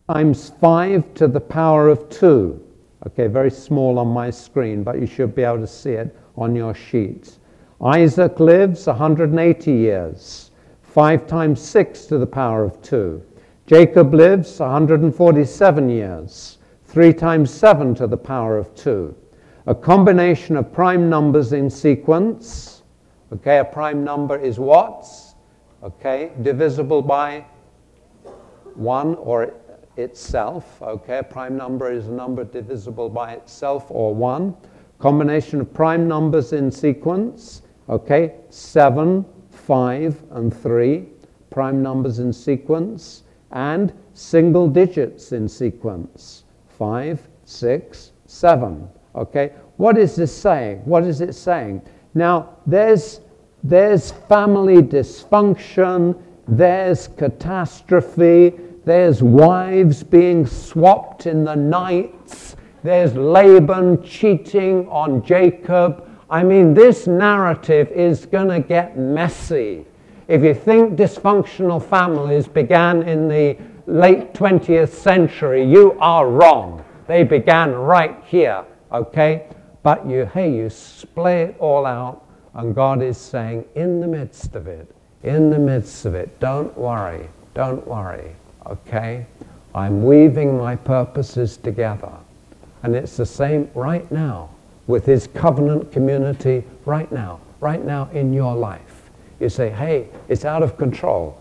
times 5 to the power of 2. Okay, very small on my screen, but you should be able to see it on your sheet. Isaac lives 180 years, 5 times 6 to the power of 2. Jacob lives 147 years, 3 times 7 to the power of 2. A combination of prime numbers in sequence. Okay, a prime number is what? Okay, divisible by 1 or itself. Okay, a prime number is a number divisible by itself or 1. Combination of prime numbers in sequence. Okay, 7, 5, and 3. Prime numbers in sequence. And single digits in sequence. 5, 6, 7. Okay, what is this saying? What is it saying? Now, there's family dysfunction, there's catastrophe, there's wives being swapped in the nights, there's Laban cheating on Jacob. I mean, this narrative is going to get messy. If you think dysfunctional families began in the late 20th century, you are wrong. They began right here, okay? But you splay it all out, and God is saying, in the midst of it, don't worry, okay? I'm weaving my purposes together. And it's the same right now with his covenant community right now in your life. You say, hey, it's out of control.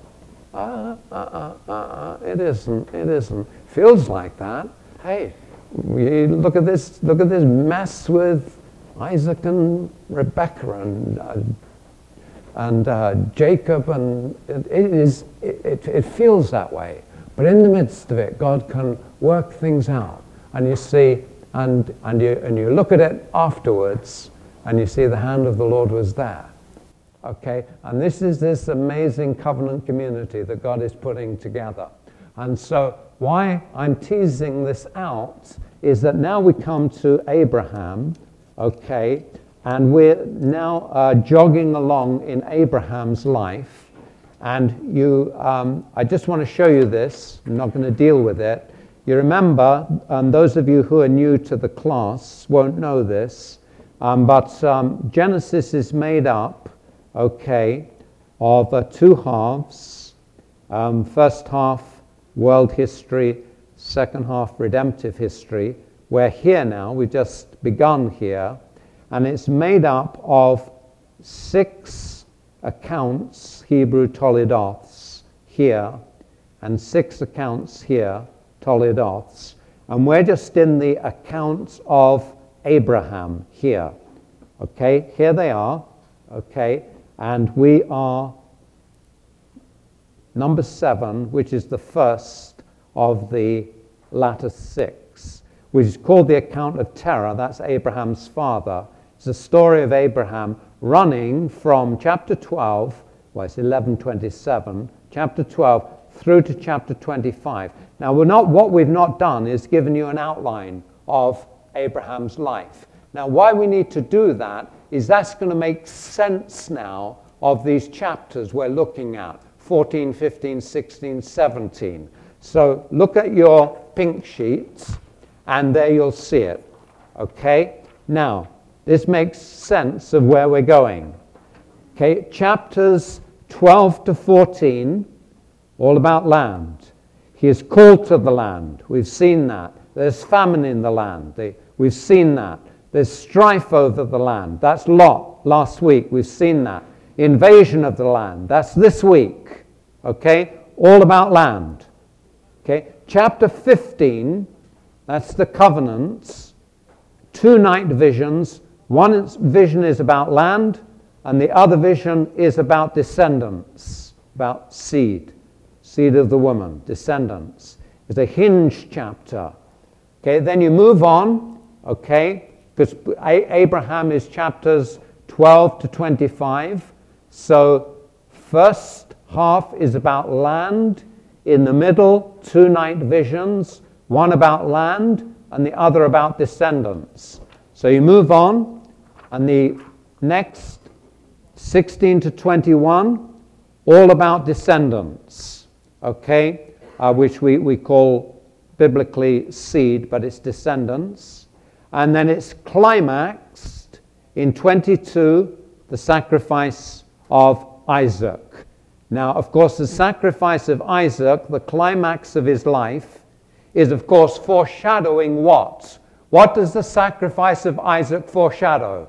It isn't. Feels like that. Hey, look at this mess with Isaac and Rebekah and Jacob, and it feels that way. But in the midst of it, God can work things out. And you see, and you look at it afterwards, and you see the hand of the Lord was there. Okay, and this is this amazing covenant community that God is putting together. And so why I'm teasing this out is that now we come to Abraham, okay, and we're now jogging along in Abraham's life. And I just want to show you this. I'm not going to deal with it. You remember, those of you who are new to the class won't know this, but Genesis is made up, okay, of 2 halves. First half, world history. Second half, redemptive history. We're here now. We've just begun here. And it's made up of 6 accounts, Hebrew Toledoths, here, and 6 accounts here, Toledoths. And we're just in the accounts of Abraham here. Okay, here they are. Okay, and we are number 7, which is the first of the latter 6, which is called the account of Terah. That's Abraham's father. It's the story of Abraham running from chapter 12, well, it's 11:27, chapter 12 through to chapter 25. Now, what we've not done is given you an outline of Abraham's life. Now, why we need to do that is that's going to make sense now of these chapters we're looking at, 14, 15, 16, 17. So look at your pink sheets, and there you'll see it. Okay? Now, this makes sense of where we're going. Okay, chapters 12 to 14, all about land. He is called to the land. We've seen that. There's famine in the land. We've seen that. There's strife over the land. That's Lot last week. We've seen that. Invasion of the land. That's this week. Okay, all about land. Okay, chapter 15, that's the covenants. 2 night visions. One vision is about land, and the other vision is about descendants, about seed of the woman, descendants. It's a hinge chapter. Okay, then you move on, okay, because Abraham is chapters 12 to 25. So first half is about land. In the middle, 2 night visions, one about land and the other about descendants. So you move on, and the next 16 to 21, all about descendants, okay, which we call biblically seed, but it's descendants. And then it's climaxed in 22, the sacrifice of Isaac. Now, of course, the sacrifice of Isaac, the climax of his life, is, of course, foreshadowing what? What does the sacrifice of Isaac foreshadow?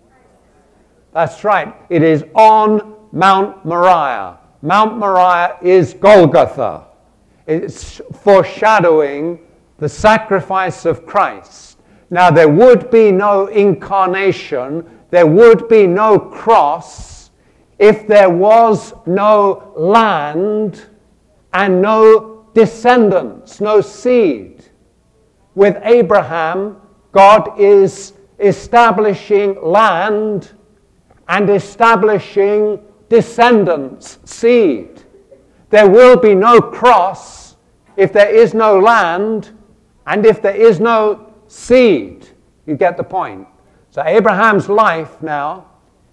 That's right. It is on Mount Moriah. Mount Moriah is Golgotha. It's foreshadowing the sacrifice of Christ. Now, there would be no incarnation, there would be no cross, if there was no land and no descendants, no seed. With Abraham, God is establishing land and establishing descendants, seed. There will be no cross if there is no land and if there is no seed. You get the point. So Abraham's life now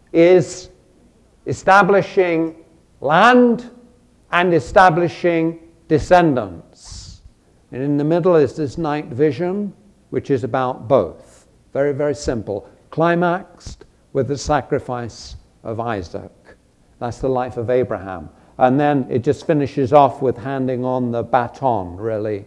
is establishing land and establishing descendants. And in the middle is this night vision, which is about both. Very, very simple. Climaxed with the sacrifice of Isaac. That's the life of Abraham. And then it just finishes off with handing on the baton, really,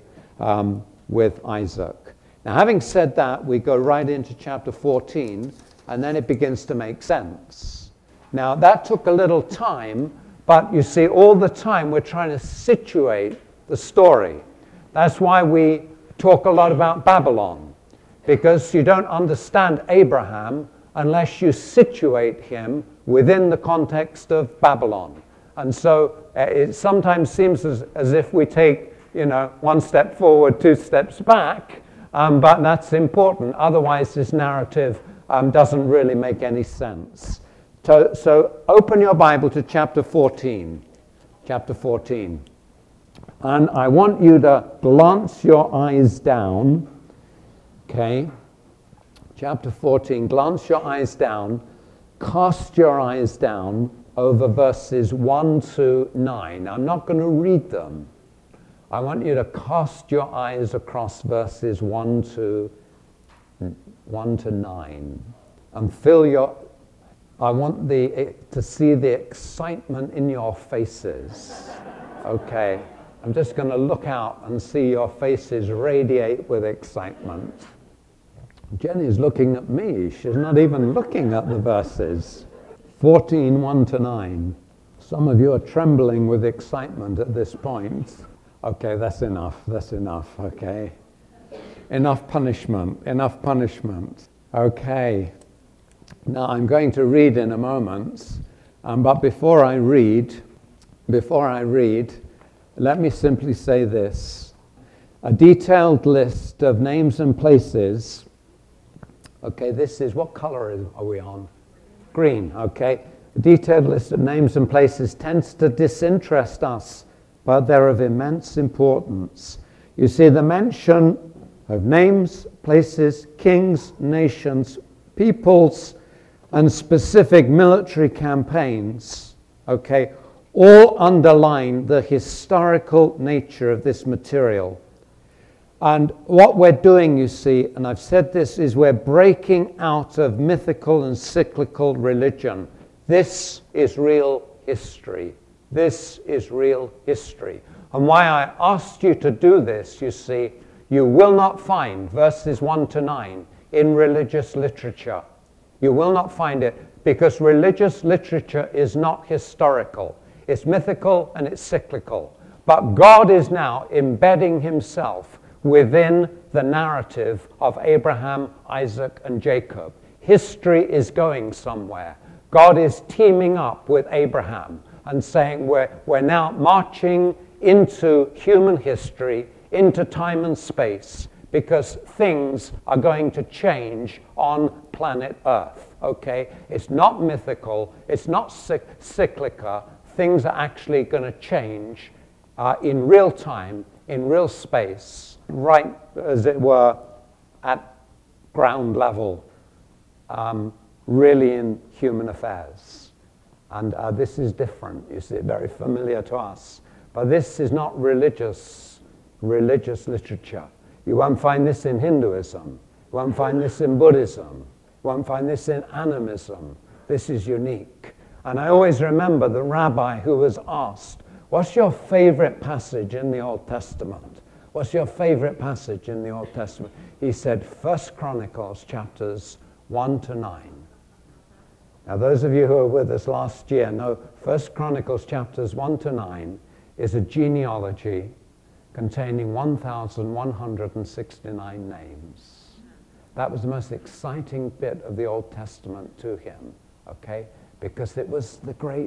with Isaac. Now, having said that, we go right into chapter 14, and then it begins to make sense. Now, that took a little time, but you see, all the time we're trying to situate the story. That's why we talk a lot about Babylon, because you don't understand Abraham unless you situate him within the context of Babylon. And so it sometimes seems as if we take, one step forward, two steps back, but that's important. Otherwise, this narrative doesn't really make any sense. So open your Bible to chapter 14. Chapter 14. And I want you to glance your eyes down. Okay? Chapter 14. Glance your eyes down. Cast your eyes down over verses 1 to 9. I'm not going to read them. I want you to cast your eyes across verses 1 to 9 and I want to see the excitement in your faces. Okay, I'm just going to look out and see your faces radiate with excitement. Jenny's looking at me. She's not even looking at the verses. 14, 1 to 9. Some of you are trembling with excitement at this point. Okay, that's enough, okay. Enough punishment. Okay, now I'm going to read in a moment, but before I read, let me simply say this. A detailed list of names and places. Okay, this is, what color are we on? Green, okay. A detailed list of names and places tends to disinterest us, but they're of immense importance. You see, the mention of names, places, kings, nations, peoples, and specific military campaigns, okay, all underline the historical nature of this material. And what we're doing, you see, and I've said this, is we're breaking out of mythical and cyclical religion. This is real history. This is real history. And why I asked you to do this, you see, you will not find verses 1 to 9 in religious literature. You will not find it because religious literature is not historical. It's mythical and it's cyclical. But God is now embedding himself within the narrative of Abraham, Isaac, and Jacob. History is going somewhere. God is teaming up with Abraham and saying we're now marching into human history, into time and space, because things are going to change on planet Earth, okay? It's not mythical, it's not cyclical. Things are actually going to change in real time, in real space, right, as it were, at ground level, really in human affairs. And this is different, you see, very familiar to us. But this is not religious religious literature. You won't find this in Hinduism. You won't find this in Buddhism. You won't find this in animism. This is unique. And I always remember the rabbi who was asked, what's your favorite passage in the Old Testament? What's your favorite passage in the Old Testament? He said, 1 Chronicles chapters 1 to 9. Now, those of you who were with us last year know 1 Chronicles chapters 1 to 9 is a genealogy containing 1,169 names. That was the most exciting bit of the Old Testament to him, okay? Because it was the great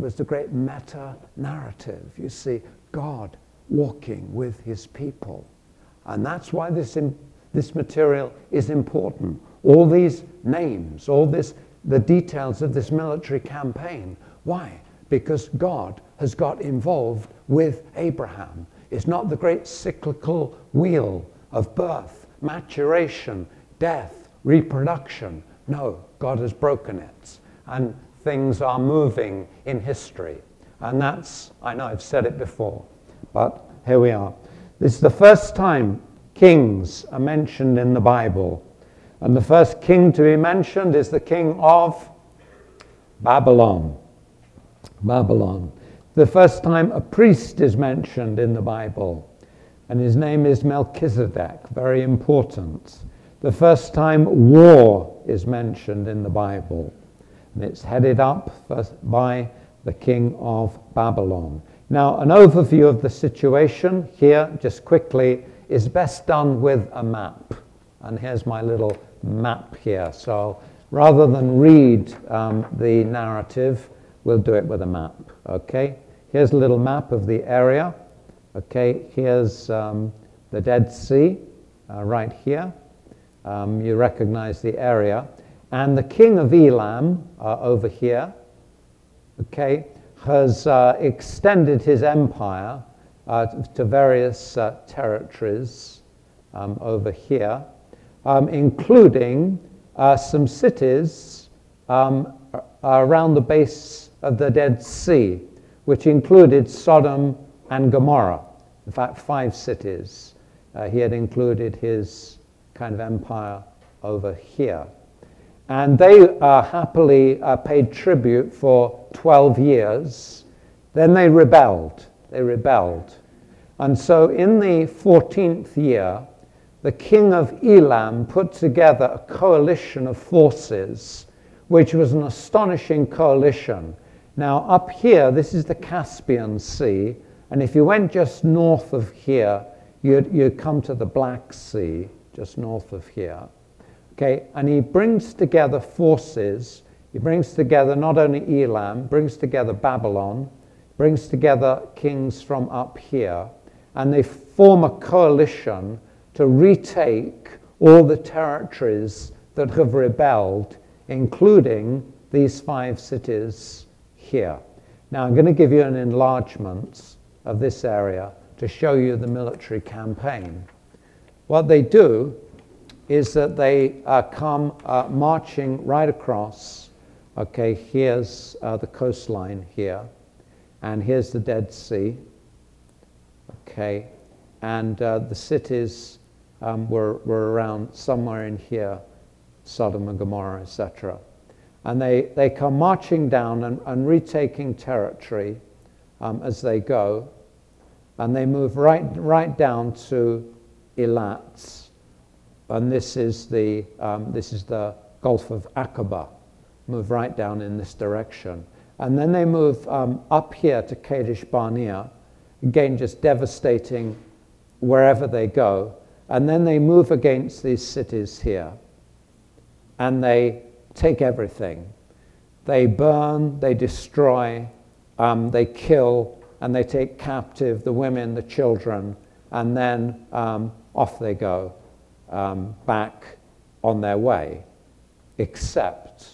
meta-narrative. You see, God walking with his people. And that's why this material is important. All these names, the details of this military campaign. Why? Because God has got involved with Abraham. It's not the great cyclical wheel of birth, maturation, death, reproduction. No, God has broken it. And things are moving in history. And that's, I know I've said it before, but here we are. This is the first time kings are mentioned in the Bible. And the first king to be mentioned is the king of Babylon. Babylon. The first time a priest is mentioned in the Bible, and his name is Melchizedek, very important. The first time war is mentioned in the Bible, and it's headed up by the king of Babylon. Now, an overview of the situation here, just quickly, is best done with a map. And here's my little map here. So rather than read the narrative, we'll do it with a map, okay? Here's a little map of the area. Okay, here's the Dead Sea right here. You recognize the area. And the king of Elam over here, okay, has extended his empire to various territories over here, including some cities around the base of the Dead Sea, which included Sodom and Gomorrah. In fact, 5 cities. He had included his kind of empire over here. And they happily paid tribute for 12 years. Then they rebelled. And so in the 14th year, the king of Elam put together a coalition of forces, which was an astonishing coalition. Now, up here, this is the Caspian Sea, and if you went just north of here, you'd come to the Black Sea, just north of here. Okay, and he brings together forces. He brings together not only Elam, brings together Babylon, brings together kings from up here, and they form a coalition to retake all the territories that have rebelled, including these 5 cities here. Now, I'm going to give you an enlargement of this area to show you the military campaign. What they do is that they come marching right across. Okay, here's the coastline here, and here's the Dead Sea. Okay, and the cities were around somewhere in here, Sodom and Gomorrah, etc. And they come marching down and retaking territory as they go, and they move right down to Eilat. And this is the Gulf of Aqaba. Move right down in this direction. And then they move up here to Kadesh Barnea, again just devastating wherever they go. And then they move against these cities here, and they take everything. They burn, they destroy, they kill, and they take captive the women, the children, and then off they go. Back on their way, except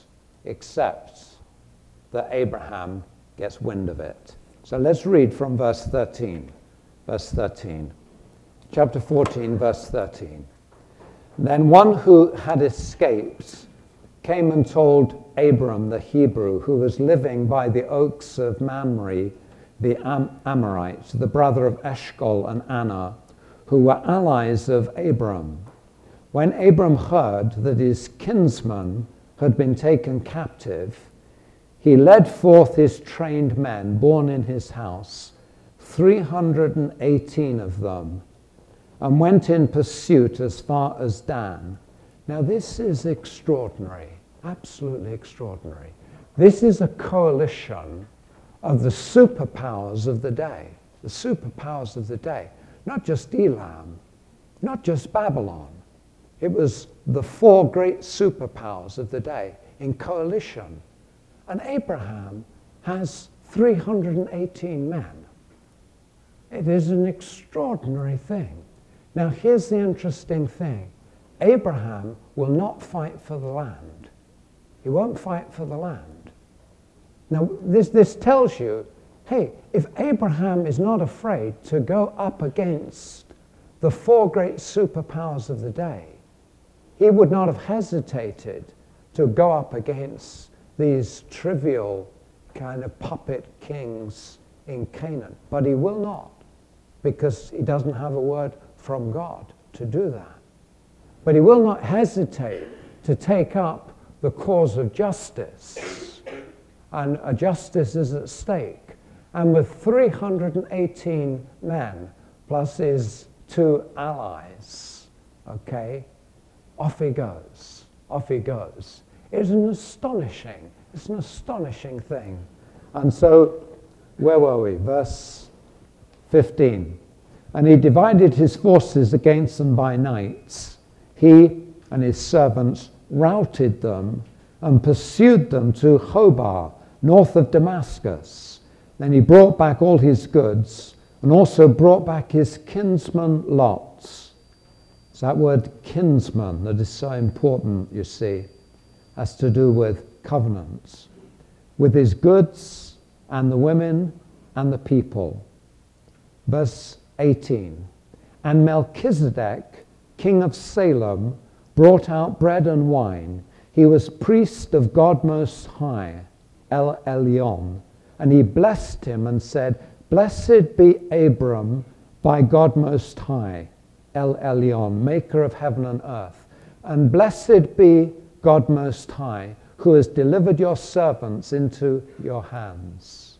that Abraham gets wind of it. So let's read from verse 13. Verse 13. Chapter 14, verse 13. Then one who had escaped came and told Abram the Hebrew, who was living by the oaks of Mamre, the Amorite, the brother of Eshcol and Anna, who were allies of Abram. When Abram heard that his kinsman had been taken captive, he led forth his trained men born in his house, 318 of them, and went in pursuit as far as Dan. Now this is extraordinary, absolutely extraordinary. This is a coalition of the superpowers of the day, the superpowers of the day. Not just Elam, not just Babylon. It was the four great superpowers of the day in coalition. And Abraham has 318 men. It is an extraordinary thing. Now here's the interesting thing. Abraham will not fight for the land. He won't fight for the land. Now this tells you, hey, if Abraham is not afraid to go up against the four great superpowers of the day, he would not have hesitated to go up against these trivial kind of puppet kings in Canaan. But he will not, because he doesn't have a word from God to do that. But he will not hesitate to take up the cause of justice. And a justice is at stake. And with 318 men, plus his two allies, okay, off he goes, off he goes. It's an astonishing thing. And so, where were we? Verse 15. And he divided his forces against them by nights. He and his servants routed them and pursued them to Hobah, north of Damascus. Then he brought back all his goods and also brought back his kinsman Lot. It's that word kinsman that is so important, you see, has to do with covenants, with his goods and the women and the people. Verse 18, and Melchizedek, king of Salem, brought out bread and wine. He was priest of God Most High, El Elyon, and he blessed him and said, Blessed be Abram by God Most High, El Elyon, maker of heaven and earth, and blessed be God Most High, who has delivered your servants into your hands.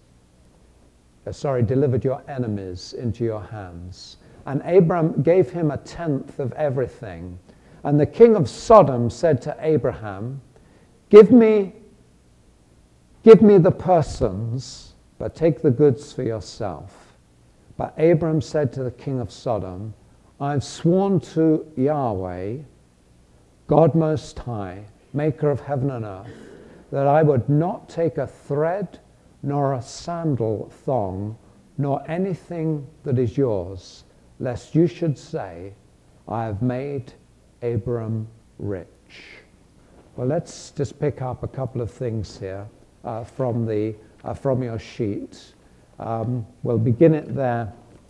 Delivered your enemies into your hands. And Abram gave him 1/10 of everything. And the king of Sodom said to Abraham, Give me the persons, but take the goods for yourself. But Abram said to the king of Sodom, I've sworn to Yahweh, God Most High, maker of heaven and earth, that I would not take a thread nor a sandal thong, nor anything that is yours, lest you should say, I have made Abram rich. Well, let's just pick up a couple of things here from your sheet. We'll begin it there.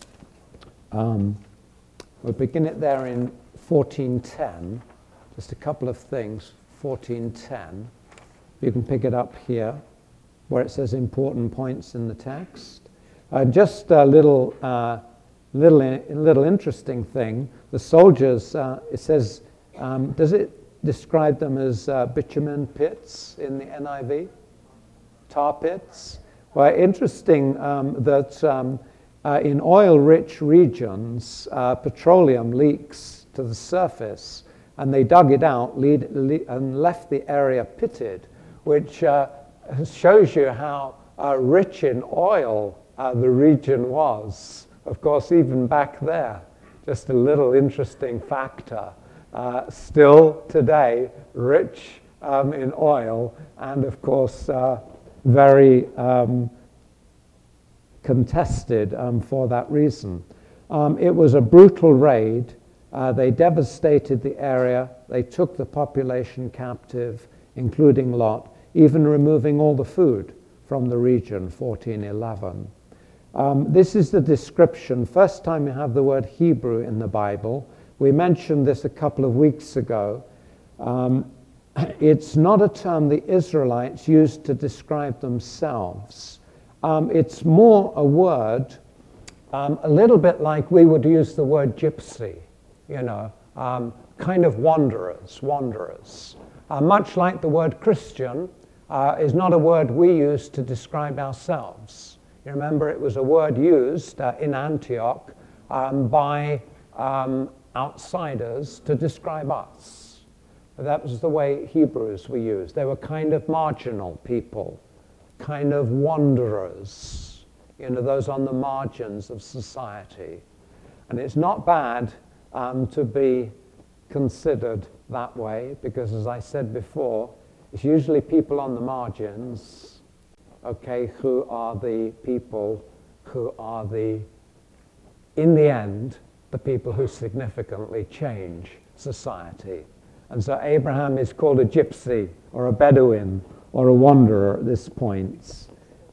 We'll begin it there in 14:10. Just a couple of things. 14:10. You can pick it up here, where it says important points in the text. Just a little interesting thing. The soldiers, it says, does it describe them as bitumen pits in the NIV? Tar pits? Well, interesting that in oil-rich regions, petroleum leaks to the surface, and they dug it out and left the area pitted, which shows you how rich in oil the region was. Of course, even back there, just a little interesting factor. Still today, rich in oil, and of course, very contested for that reason. It was a brutal raid. They devastated the area. They took the population captive, including Lot, even removing all the food from the region, 14:11. This is the description. First time you have the word Hebrew in the Bible. We mentioned this a couple of weeks ago. It's not a term the Israelites used to describe themselves. It's more a word a little bit like we would use the word gypsy, kind of wanderers. Much like the word Christian is not a word we use to describe ourselves. You remember it was a word used in Antioch by outsiders to describe us. That was the way Hebrews were used. They were kind of marginal people, kind of wanderers, those on the margins of society. And it's not bad to be considered that way, because as I said before, it's usually people on the margins, who are the people who are in the end, the people who significantly change society. And so Abraham is called a gypsy or a Bedouin or a wanderer at this point.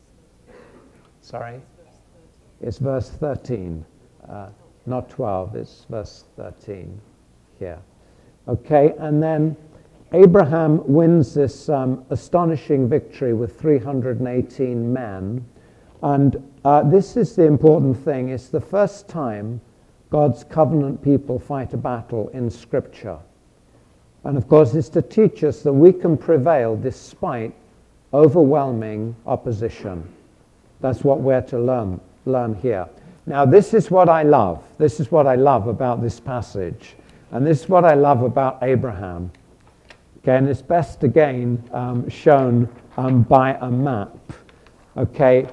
Sorry? It's verse 13, not 12, it's verse 13 here. Okay, and then Abraham wins this astonishing victory with 318 men. And this is the important thing. It's the first time God's covenant people fight a battle in Scripture. And of course, it's to teach us that we can prevail despite overwhelming opposition. That's what we're to learn here. Now, this is what I love. This is what I love about this passage. And this is what I love about Abraham. Okay, and it's best again shown by a map. Okay,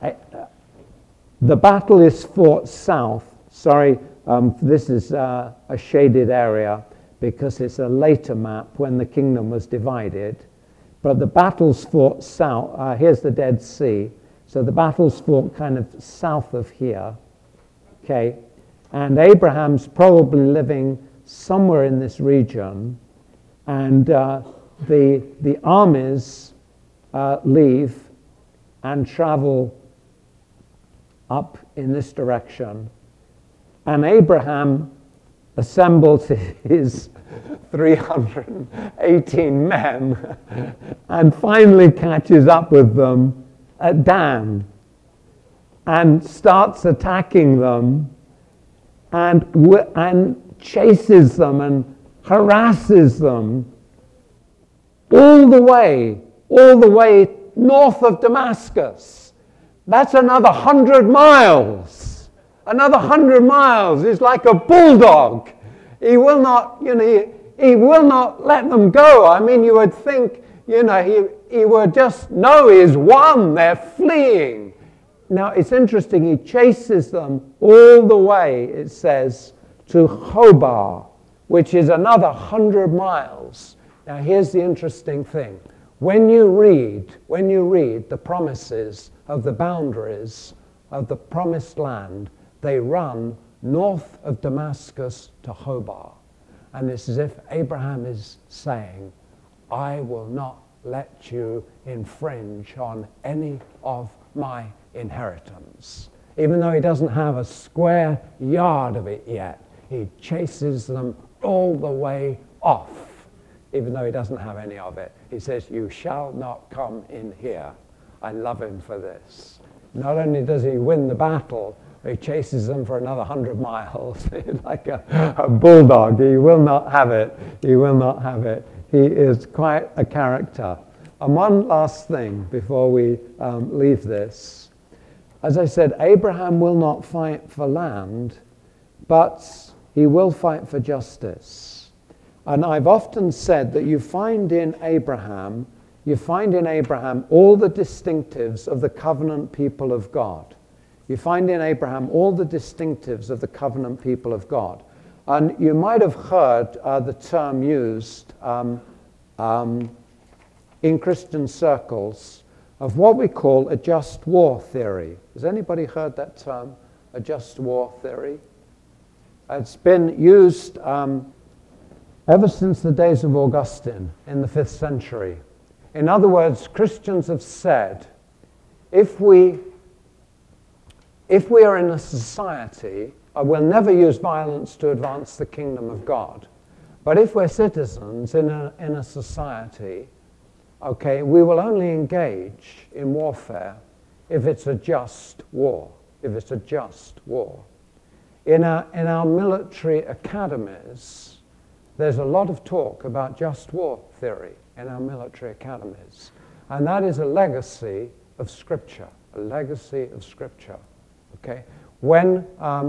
the battle is fought south. Sorry, this is a shaded area because it's a later map when the kingdom was divided. But the battle's fought south. Here's the Dead Sea. So the battle's fought kind of south of here. Okay, and Abraham's probably living somewhere in this region. And the armies leave and travel up in this direction. And Abraham assembles his 318 men and finally catches up with them at Dan and starts attacking them and chases them and harasses them all the way north of Damascus. That's another 100 miles. Another 100 miles is like a bulldog. He will not, he will not let them go. I mean, you would think, he would just know he's won. They're fleeing. Now, it's interesting. He chases them all the way, it says, to Hobah, which is another 100 miles. Now, here's the interesting thing. When you read the promises of the boundaries of the promised land, they run north of Damascus to Hobah. And it's as if Abraham is saying, I will not let you infringe on any of my inheritance. Even though he doesn't have a square yard of it yet, he chases them all the way off, even though he doesn't have any of it. He says, you shall not come in here. I love him for this. Not only does he win the battle, he chases them for another 100 miles like a bulldog. He will not have it. He will not have it. He is quite a character. And one last thing before we leave this. As I said, Abraham will not fight for land, but he will fight for justice. And I've often said that you find in Abraham all the distinctives of the covenant people of God. You find in Abraham all the distinctives of the covenant people of God. And you might have heard the term used in Christian circles of what we call a just war theory. Has anybody heard that term, a just war theory? It's been used ever since the days of Augustine in the 5th century. In other words, Christians have said, if we are in a society, we'll never use violence to advance the kingdom of God. But if we're citizens in a society, okay, we will only engage in warfare if it's a just war. if it's a just war. In our military academies, there's a lot of talk about just war theory in our military academies. And that is a legacy of Scripture, a legacy of Scripture. Okay? When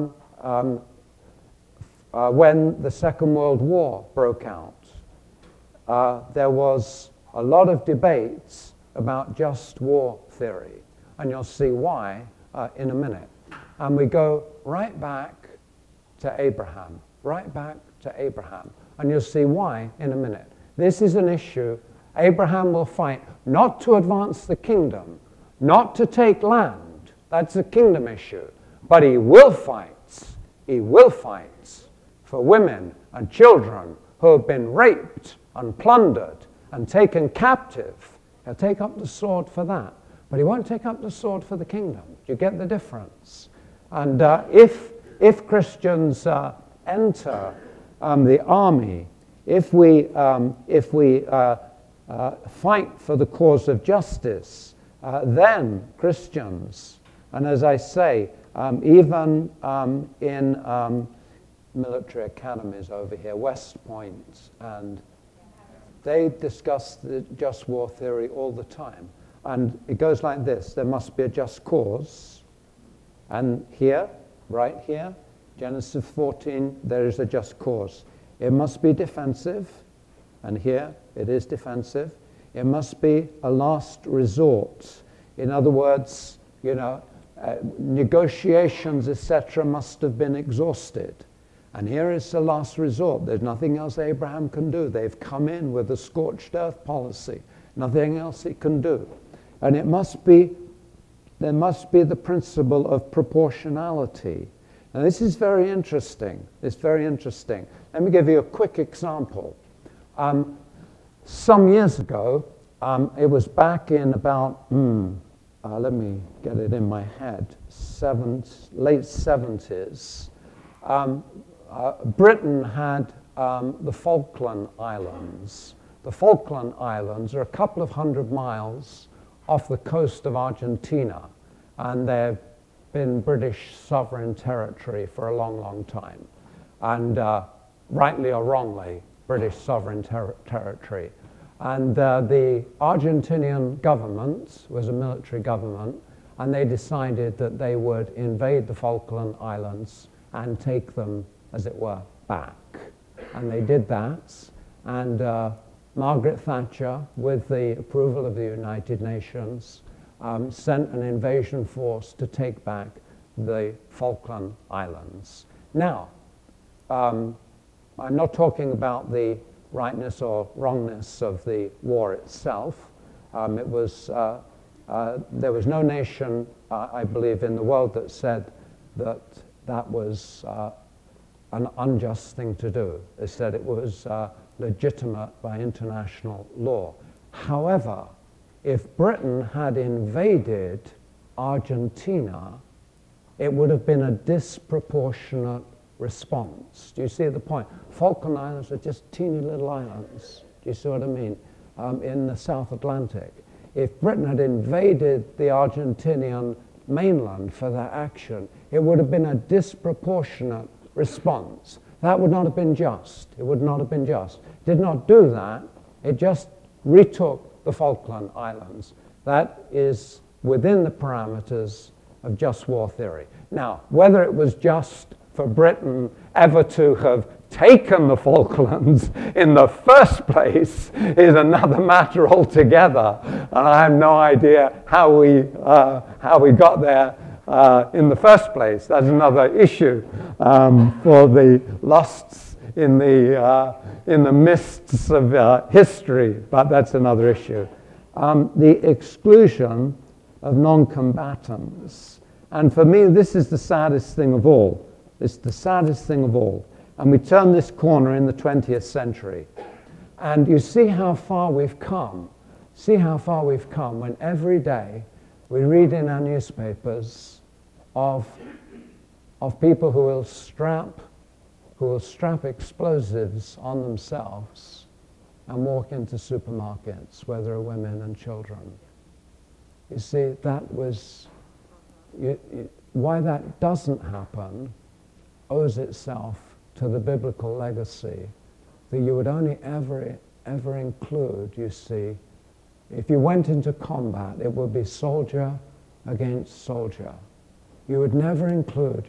the Second World War broke out, there was a lot of debates about just war theory. And you'll see why in a minute. And we go right back to Abraham, right back to Abraham. And you'll see why in a minute. This is an issue Abraham will fight not to advance the kingdom, not to take land. That's a kingdom issue. But he will fight for women and children who have been raped and plundered and taken captive. He'll take up the sword for that. But he won't take up the sword for the kingdom. Do you get the difference? And if Christians enter the army, if we fight for the cause of justice, then Christians, and as I say, even in military academies over here, West Point, and they discuss the just war theory all the time. And it goes like this: there must be a just cause. And here, right here, Genesis 14, there is a just cause. It must be defensive. And here, it is defensive. It must be a last resort. In other words, negotiations, etc., must have been exhausted. And here is the last resort. There's nothing else Abraham can do. They've come in with a scorched earth policy. Nothing else he can do. And there must be the principle of proportionality. Now this is very interesting. It's very interesting. Let me give you a quick example. Some years ago, it was back in about, let me get it in my head, late 70s. Britain had the Falkland Islands. The Falkland Islands are a couple of 100 miles off the coast of Argentina, and they've been British sovereign territory for a long, long time. And rightly or wrongly, British sovereign territory. And the Argentinian government was a military government, and they decided that they would invade the Falkland Islands and take them, as it were, back. And they did that, and Margaret Thatcher, with the approval of the United Nations, sent an invasion force to take back the Falkland Islands. Now, I'm not talking about the rightness or wrongness of the war itself. There was no nation, I believe, in the world that said that that was an unjust thing to do. They said it was legitimate by international law. However, if Britain had invaded Argentina, it would have been a disproportionate response. Do you see the point? Falkland Islands are just teeny little islands. Do you see what I mean? In the South Atlantic. If Britain had invaded the Argentinian mainland for that action, it would have been a disproportionate response. That would not have been just. It would not have been just. It did not do that. It just retook the Falkland Islands. That is within the parameters of just war theory. Now, whether it was just for Britain ever to have taken the Falklands in the first place is another matter altogether. And I have no idea how we got there in the first place. That's another issue for the lusts in the mists of history, but that's another issue. The exclusion of non-combatants. And for me, this is the saddest thing of all. It's the saddest thing of all. And we turn this corner in the 20th century. And you see how far we've come. See how far we've come when every day we read in our newspapers of people who will strap explosives on themselves and walk into supermarkets where there are women and children. You see, that was, why that doesn't happen owes itself to the biblical legacy that you would only ever include, you see, if you went into combat, it would be soldier against soldier. You'd never include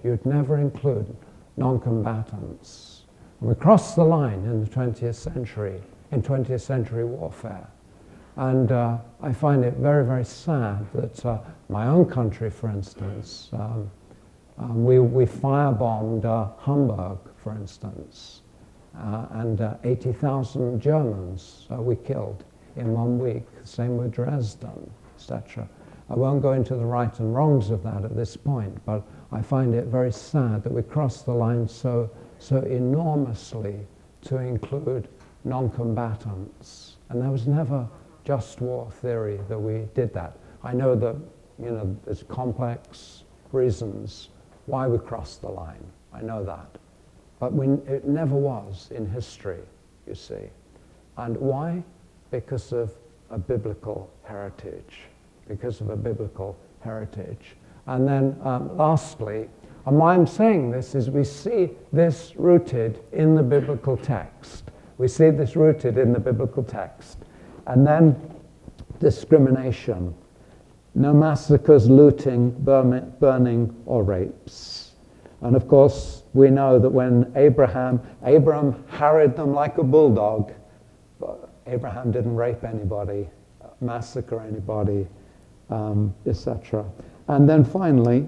non-combatants. We crossed the line in the 20th century, in 20th century warfare. And I find it very, very sad that my own country, for instance, we firebombed Hamburg, for instance, and 80,000 Germans we killed in 1 week. Same with Dresden, etc. I won't go into the right and wrongs of that at this point, but I find it very sad that we crossed the line so enormously to include non-combatants. And there was never just war theory that we did that. I know that, there's complex reasons why we crossed the line. I know that. But it never was in history, you see. And why? Because of a biblical heritage. Because of a biblical heritage. And then lastly, and why I'm saying this is we see this rooted in the biblical text. We see this rooted in the biblical text. And then discrimination. No massacres, looting, burning, or rapes. And of course, we know that when Abraham harried them like a bulldog, but Abraham didn't rape anybody, massacre anybody, etc. And then finally,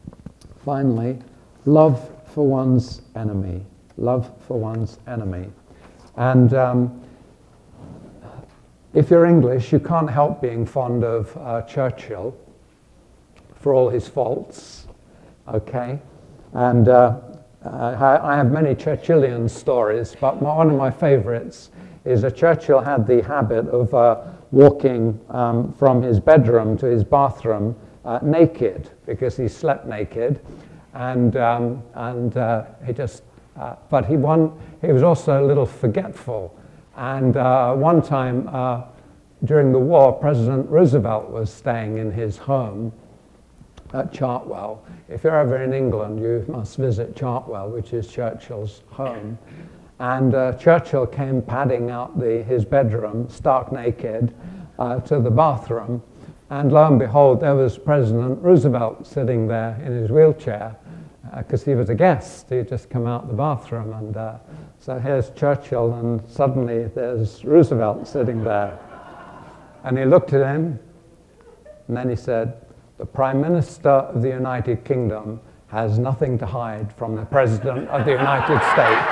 love for one's enemy. Love for one's enemy. And if you're English, you can't help being fond of Churchill for all his faults, okay? And I have many Churchillian stories, but one of my favorites is that Churchill had the habit of walking from his bedroom to his bathroom naked, because he slept naked, and he just. But he was also a little forgetful, and one time during the war, President Roosevelt was staying in his home at Chartwell. If you're ever in England, you must visit Chartwell, which is Churchill's home. And Churchill came padding out his bedroom, stark naked, to the bathroom. And lo and behold, there was President Roosevelt sitting there in his wheelchair, because he was a guest. He had just come out the bathroom. And so here's Churchill, and suddenly there's Roosevelt sitting there. And he looked at him, and then he said, "The Prime Minister of the United Kingdom has nothing to hide from the President of the United States."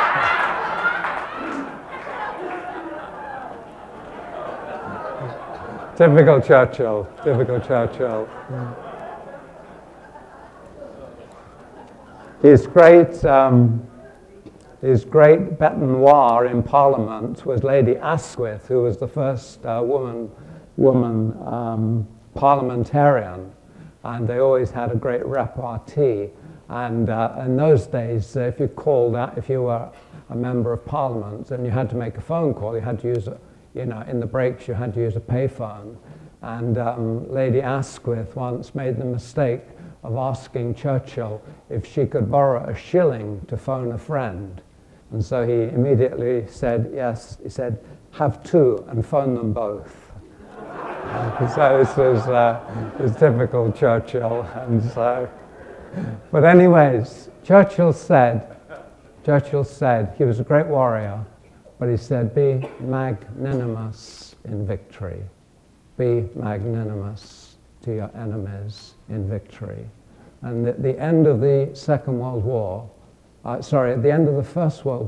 Typical Churchill, typical Churchill. His great bête noire in Parliament was Lady Asquith, who was the first woman parliamentarian, and they always had a great repartee. And in those days, if you were a member of Parliament and you had to make a phone call, you had to use in the breaks you had to use a payphone. And Lady Asquith once made the mistake of asking Churchill if she could borrow a shilling to phone a friend. And so he immediately said, yes. He said, "Have two and phone them both." So this was typical Churchill. And so, but anyways, Churchill said, he was a great warrior, but he said, "Be magnanimous in victory. Be magnanimous to your enemies in victory." And at the end of the Second World War, at the end of the First World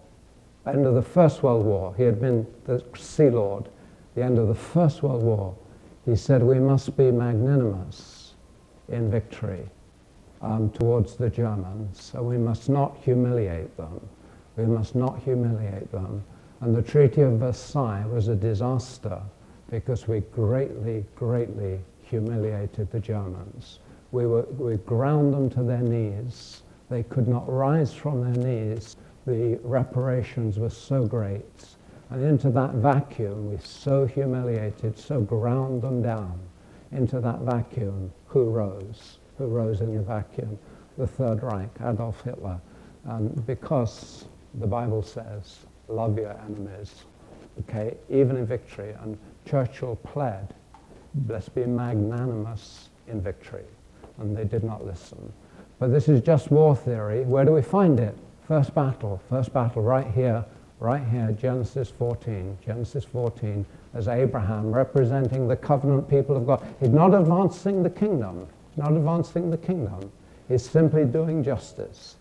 War, he had been the Sea Lord. The end of the First World War, he said, "We must be magnanimous in victory towards the Germans. So we must not humiliate them. We must not humiliate them." And the Treaty of Versailles was a disaster because we greatly, greatly humiliated the Germans. We ground them to their knees. They could not rise from their knees. The reparations were so great. And into that vacuum, we so humiliated, so ground them down. Into that vacuum, who rose? who rose in the vacuum, the Third Reich, Adolf Hitler. Because the Bible says, love your enemies, okay, even in victory. And Churchill pled, let's be magnanimous in victory. And they did not listen. But this is just war theory. Where do we find it? First battle right here, Genesis 14, as Abraham representing the covenant people of God. He's not advancing the kingdom. He's simply doing justice.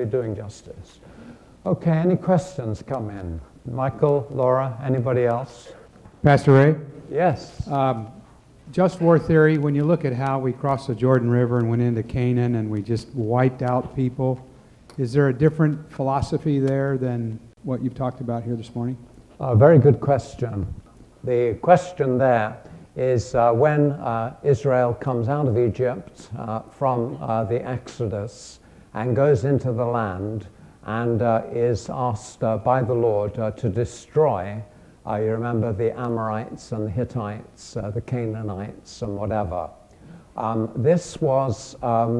Okay, any questions come in? Michael, Laura, anybody else? Pastor Ray? Yes. Just war theory, when you look at how we crossed the Jordan River and went into Canaan and we just wiped out people, is there a different philosophy there than what you've talked about here this morning? Very good question. The question there is when Israel comes out of Egypt from the Exodus and goes into the land and is asked by the Lord to destroy, you remember the Amorites and the Hittites, the Canaanites and whatever. This was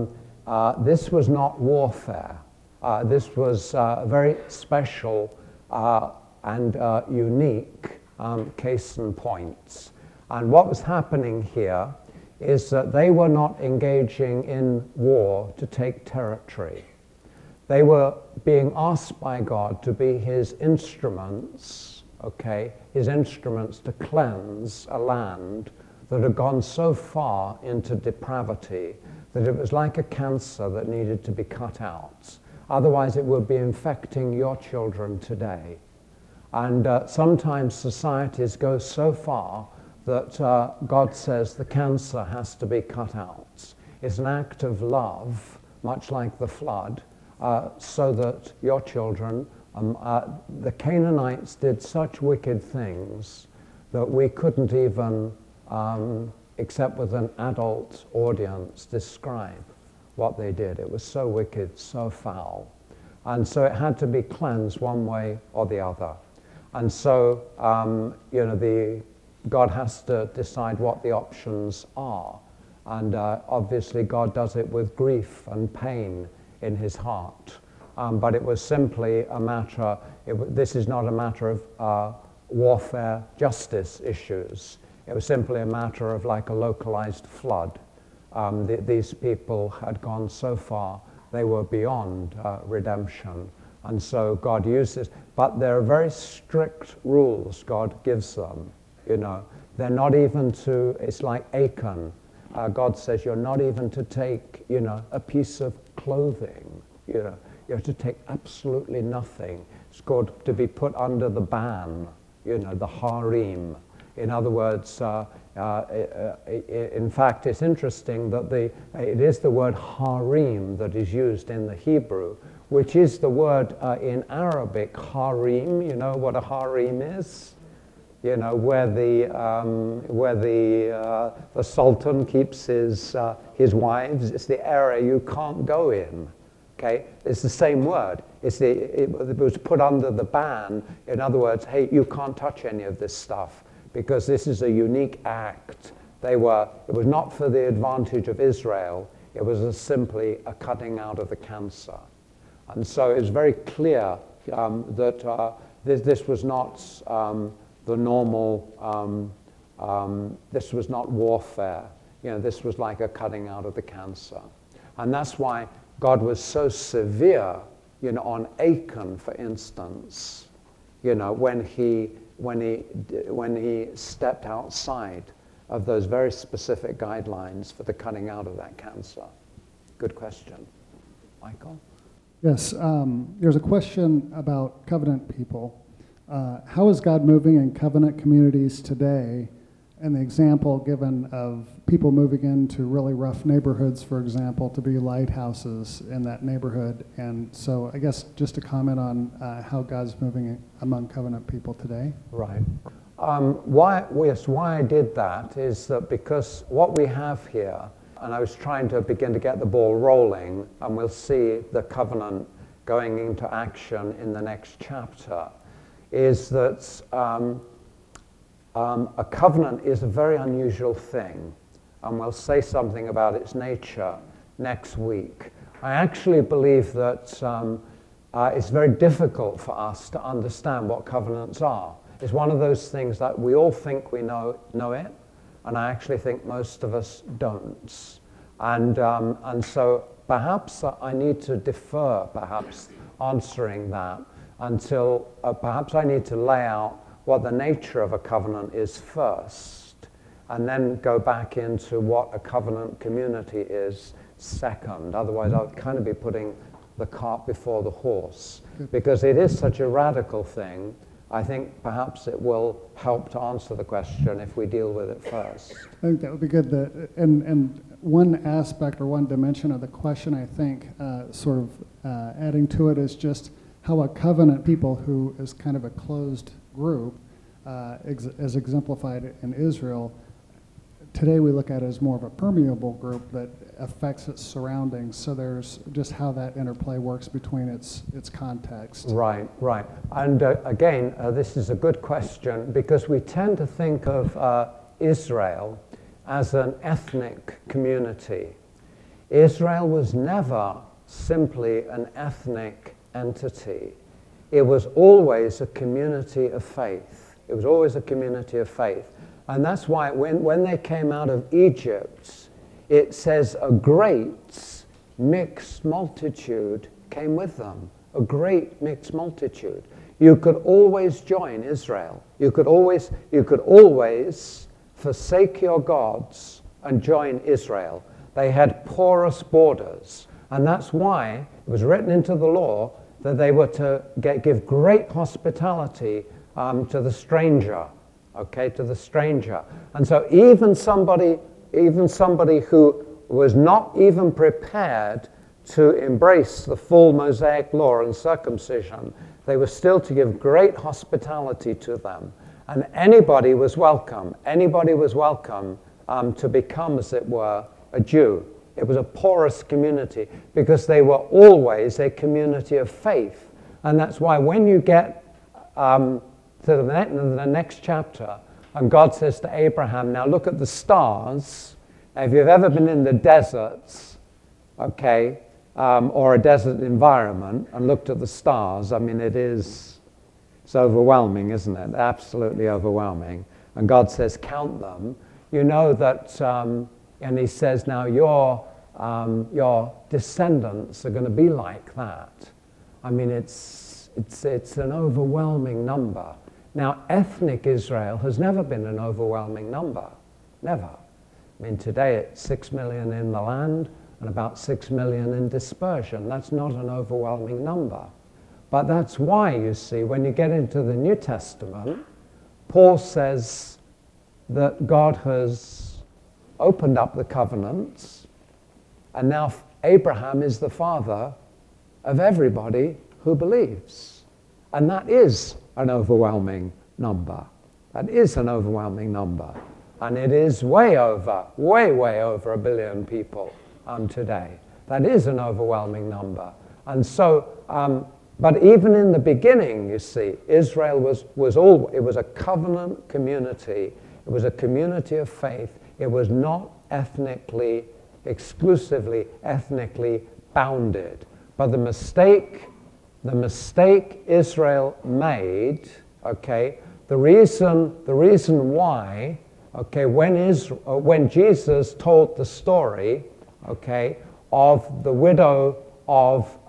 not warfare. This was a very special and unique case in point. And what was happening here is that they were not engaging in war to take territory. They were being asked by God to be his instruments, okay, his instruments to cleanse a land that had gone so far into depravity that it was like a cancer that needed to be cut out. Otherwise, it would be infecting your children today. And sometimes societies go so far that God says the cancer has to be cut out. It's an act of love, much like the flood, so that your children, the Canaanites did such wicked things that we couldn't even, except with an adult audience, describe what they did. It was so wicked, so foul. And so it had to be cleansed one way or the other. And so, God has to decide what the options are. And obviously God does it with grief and pain in his heart. But it was simply a matter, this is not a matter of warfare justice issues. It was simply a matter of like a localized flood. These people had gone so far, they were beyond redemption. And so God uses, but there are very strict rules God gives them. They're not even to, it's like Achan. God says you're not even to take, a piece of clothing. You're to take absolutely nothing. It's called to be put under the ban, the harem. In other words, in fact, it's interesting that it is the word harem that is used in the Hebrew, which is the word in Arabic, harem. You know what a harem is? Where the Sultan keeps his wives. It's the area you can't go in. Okay, it's the same word. It was put under the ban. In other words, hey, you can't touch any of this stuff because this is a unique act. It was not for the advantage of Israel. It was simply a cutting out of the cancer. And so it's very clear that this was not the normal, this was not warfare. This was like a cutting out of the cancer. And that's why God was so severe, on Achan, for instance, when he stepped outside of those very specific guidelines for the cutting out of that cancer. Good question. Michael? Yes, there's a question about covenant people. How is God moving in covenant communities today? And the example given of people moving into really rough neighborhoods, for example, to be lighthouses in that neighborhood. And so I guess just a comment on how God's moving among covenant people today. Right. Why I did that is that because what we have here, and I was trying to begin to get the ball rolling, and we'll see the covenant going into action in the next chapter, is that a covenant is a very unusual thing, and we'll say something about its nature. next week. I actually believe that it's very difficult for us to understand what covenants are. It's one of those things that we all think we know it, and I actually think most of us don't. And so perhaps I need to defer, perhaps, answering that until perhaps I need to lay out what the nature of a covenant is first, and then go back into what a covenant community is second. Otherwise, I would kind of be putting the cart before the horse. Because it is such a radical thing, I think perhaps it will help to answer the question if we deal with it first. I think that would be good. And one aspect or one dimension of the question, I think, sort of adding to it, is just how a covenant people who is kind of a closed group, as exemplified in Israel, today we look at it as more of a permeable group that affects its surroundings. So there's just how that interplay works between its context. Right. And again, this is a good question, because we tend to think of Israel as an ethnic community. Israel was never simply an ethnic entity. It was always a community of faith. It was always a community of faith. And that's why when they came out of Egypt, it says a great mixed multitude came with them. A great mixed multitude. You could always join Israel. You could always forsake your gods and join Israel. They had porous borders. And that's why it was written into the law that they were to give great hospitality to the stranger. Okay, to the stranger. And so even somebody who was not even prepared to embrace the full Mosaic law and circumcision, they were still to give great hospitality to them. And anybody was welcome. Anybody was welcome to become, as it were, a Jew. It was a porous community because they were always a community of faith. And that's why when you get to the next chapter, and God says to Abraham, now look at the stars. Now, if you've ever been in the deserts, okay, or a desert environment and looked at the stars, I mean, it's overwhelming, isn't it? Absolutely overwhelming. And God says, count them. You know that, and he says, now your descendants are going to be like that. I mean, it's an overwhelming number. Now, ethnic Israel has never been an overwhelming number. Never. I mean, today it's 6 million in the land and about 6 million in dispersion. That's not an overwhelming number. But that's why, you see, when you get into the New Testament, Paul says that God has opened up the covenants, and now Abraham is the father of everybody who believes. And that is an overwhelming number. That is an overwhelming number. And it is way over 1 billion people today. That is an overwhelming number. And so, but even in the beginning, you see, Israel was a covenant community. It was a community of faith. It was not exclusively ethnically bounded. But the mistake Israel made, okay, the reason why, okay, when Jesus told the story, okay, of the widow of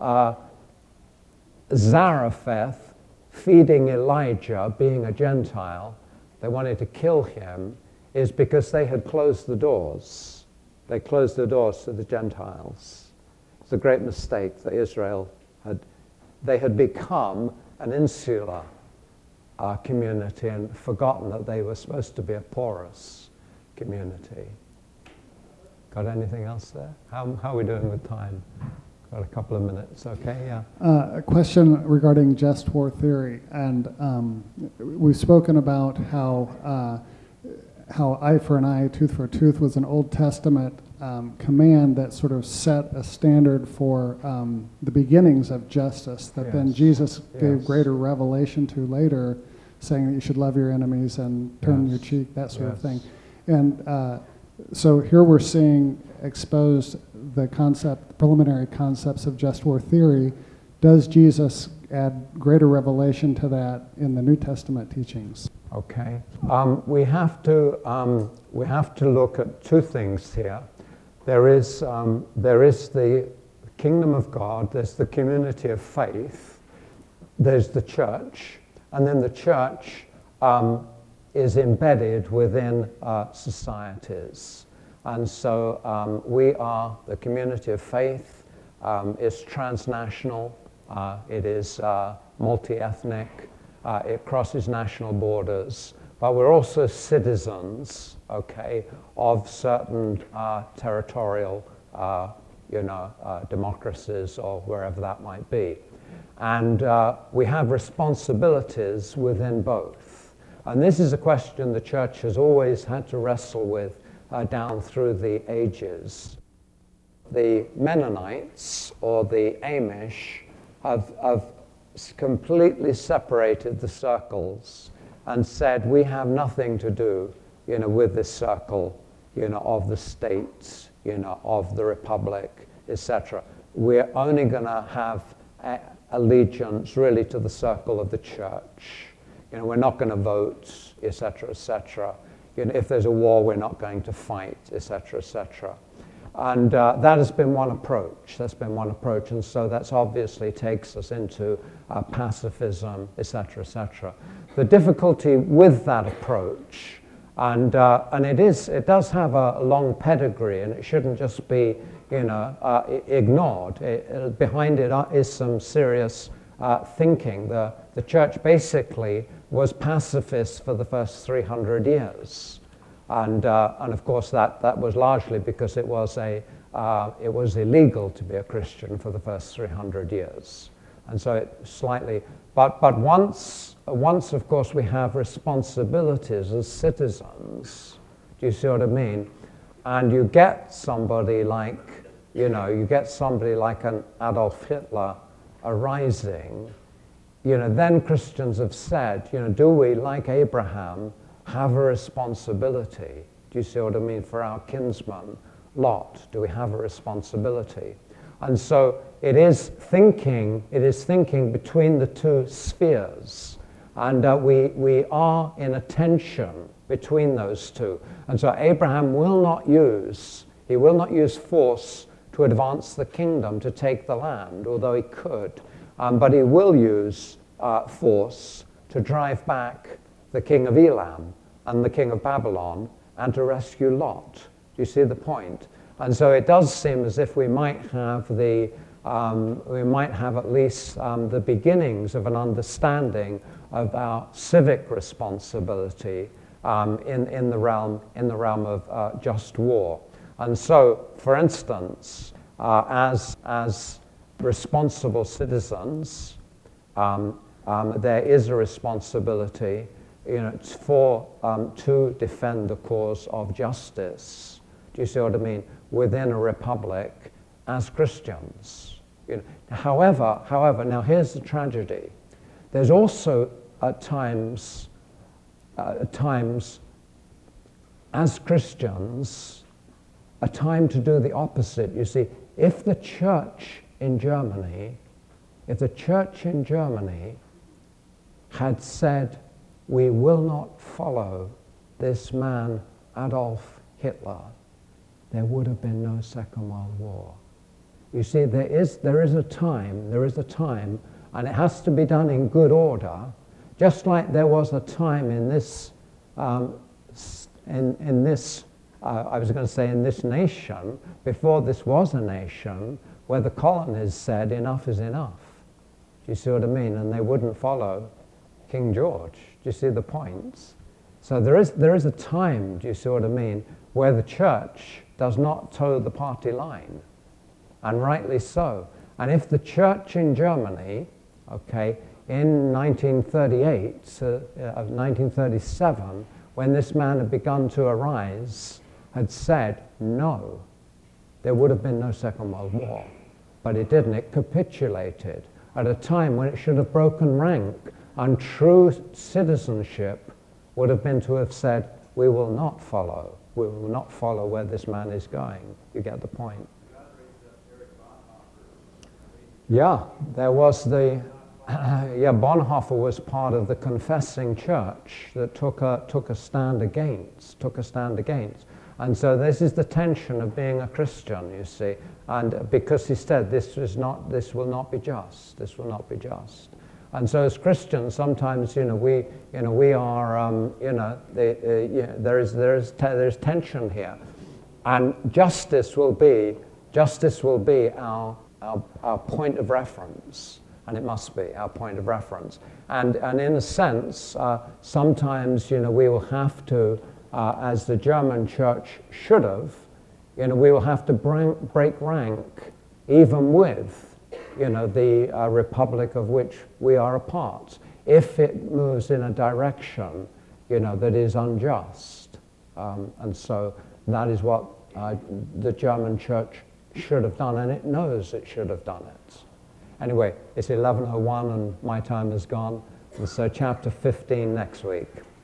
Zarephath feeding Elijah, being a Gentile, they wanted to kill him, is because they had closed the doors. They closed the doors to the Gentiles. It's a great mistake that Israel had. They had become an insular community and forgotten that they were supposed to be a porous community. Got anything else there? How are we doing with time? Got a couple of minutes, okay, yeah. A question regarding just war theory, and we've spoken about how eye for an eye, tooth for a tooth was an Old Testament command that sort of set a standard for the beginnings of justice that then Jesus gave greater revelation to later, saying that you should love your enemies and turn your cheek, that sort of thing. And So here we're seeing exposed the preliminary concepts of just war theory. Does Jesus add greater revelation to that in the New Testament teachings? Okay. We have to look at two things here. There is the kingdom of God. There's the community of faith. There's the church, and then the church is embedded within societies. And so we are the community of faith. It's transnational. It is multi-ethnic. It crosses national borders. But we're also citizens, okay, of certain territorial, democracies or wherever that might be. And we have responsibilities within both. And this is a question the church has always had to wrestle with down through the ages. The Mennonites or the Amish have completely separated the circles and said, we have nothing to do, with this circle, of the states, of the republic, etc. We're only going to have allegiance really to the circle of the church. We're not going to vote, etc., etc. If there's a war, we're not going to fight, etc., etc. And that has been one approach. That's been one approach, and so that's obviously takes us into pacifism, etc., etc. The difficulty with that approach, and it does have a long pedigree, and it shouldn't just be ignored. Behind it is some serious thinking. The church basically was pacifist for the first 300 years. And of course that was largely because it was illegal to be a Christian for the first 300 years, and so it slightly. But once of course we have responsibilities as citizens. Do you see what I mean? And you get somebody like an Adolf Hitler arising. Then Christians have said, do we, like Abraham, have a responsibility? Do you see what I mean? For our kinsman Lot, do we have a responsibility? And so it is thinking between the two spheres, and we are in a tension between those two. And so Abraham will not use force to advance the kingdom, to take the land, although he could, but he will use force to drive back the king of Elam and the king of Babylon, and to rescue Lot. Do you see the point? And so it does seem as if we might have at least the beginnings of an understanding of our civic responsibility in the realm of just war. And so, for instance, as responsible citizens, there is a responsibility to defend the cause of justice. Do you see what I mean? Within a republic, as Christians. However, now here's the tragedy. There's also at times, as Christians, a time to do the opposite. You see, if the church in Germany had said, we will not follow this man, Adolf Hitler, there would have been no Second World War. You see, there is a time, and it has to be done in good order, just like there was a time in this, I was going to say in this nation, before this was a nation, where the colonies said enough is enough. Do you see what I mean? And they wouldn't follow King George. Do you see the points? So there is a time, do you see what I mean, where the church does not toe the party line, and rightly so. And if the church in Germany, okay, in 1938, 1937, when this man had begun to arise, had said no, there would have been no Second World War. But it didn't. It capitulated at a time when it should have broken rank, and true citizenship would have been to have said, we will not follow. We will not follow where this man is going. You get the point? Yeah, there was the, yeah, Bonhoeffer was part of the confessing church that took a stand against. And so this is the tension of being a Christian, you see. And because he said this will not be just. This will not be just. And so as Christians, sometimes, we are, there is tension here. And justice will be our point of reference. And it must be our point of reference. And in a sense, sometimes, we will have to, as the German church should have, we will have to break rank even with, the republic of which we are a part, if it moves in a direction, that is unjust. And so that is what the German church should have done, and it knows it should have done it. Anyway, it's 11:01 and my time is gone, and so chapter 15 next week.